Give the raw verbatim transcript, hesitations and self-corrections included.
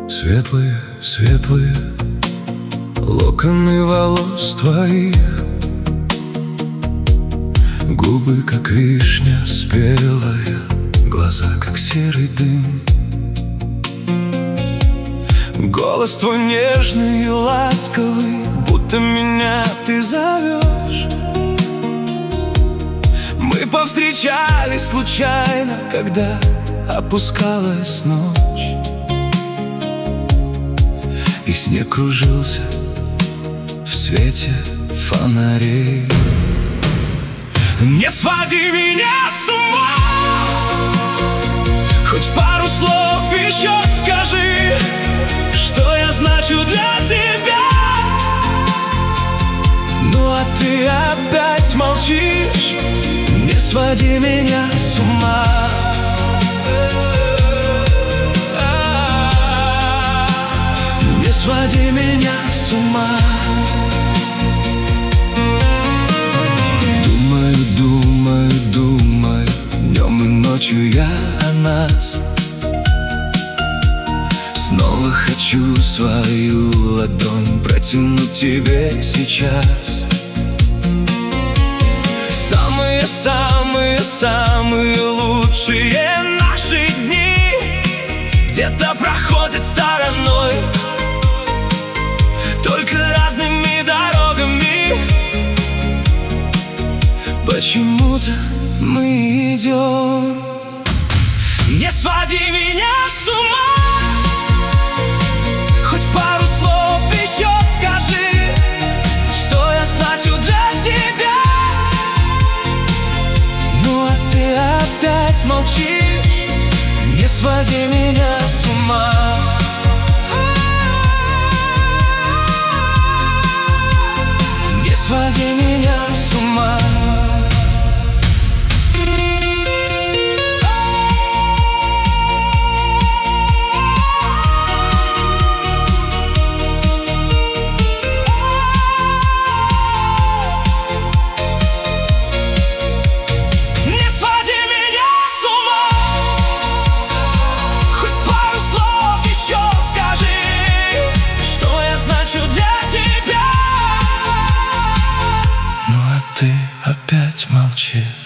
Светлые, светлые локоны волос твоих, губы, как вишня спелая, глаза, как серый дым. Голос твой нежный и ласковый, будто меня ты зовешь. Мы повстречались случайно, когда опускалась ночь, и снег кружился в свете фонарей. Не своди меня с ума, хоть пару слов еще скажи, что я значу для тебя. Ну а ты опять молчишь. Не своди меня с ума. Не своди меня с ума. Думаю, думаю, думаю, днем и ночью я о нас. Снова хочу свою ладонь протянуть тебе сейчас. Самые-самые-самые лучшие наши дни где-то проходят стороной, только разными дорогами. Почему-то мы идем. Не своди меня с ума, хоть пару слов еще скажи, что я значу для тебя. Ну а ты опять молчишь. Не своди меня с ума. Не своди меня с ума. Ты опять молчишь.